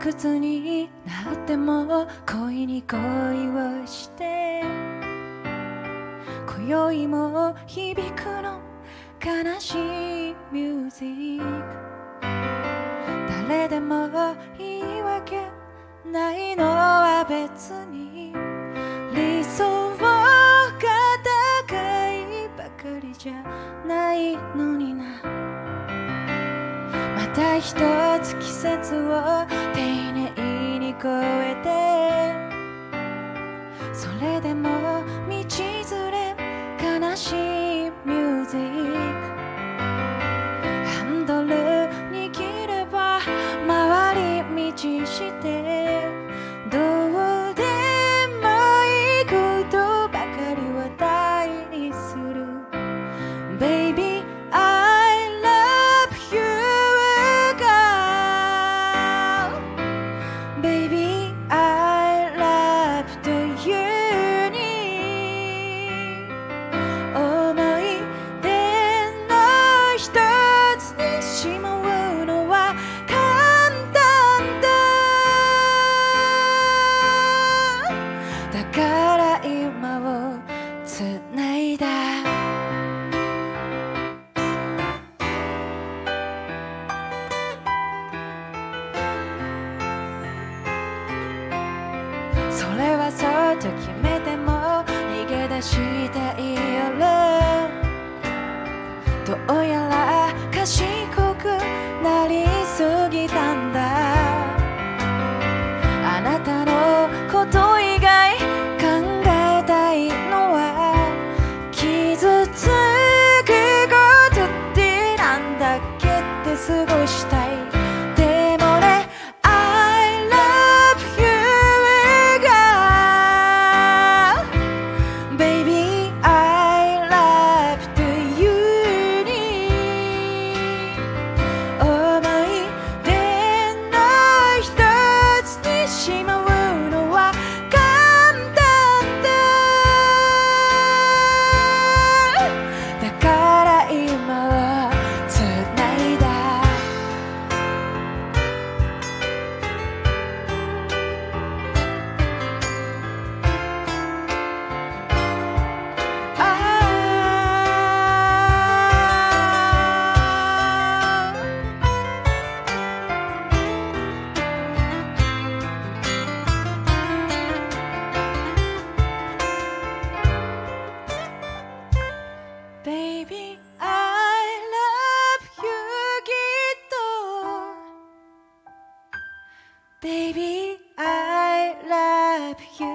くつになっても恋に恋をして今宵も響くの悲しいミュージック誰でも言い訳ないのは別に理想が高いばかりじゃないのになまた一つ季節を丁寧に越えてそれでも道連れ悲しいミュージックハンドル握れば回り道してどうでもいいことばかり話題にする Baby I love you girl Baby I love you に思い出の一つにしまうのは簡単だだから今をつないだそれはそうと決めても逃げ出したい夜どうやら賢くなりすぎたんだあなたのこと以外考えたいのは傷つくことってなんだっけって過ごしたいでもね I love you girl Baby I love you に思い出の一つにしまうのは簡単だだから今はつないだBaby, I love you きっと Baby, I love you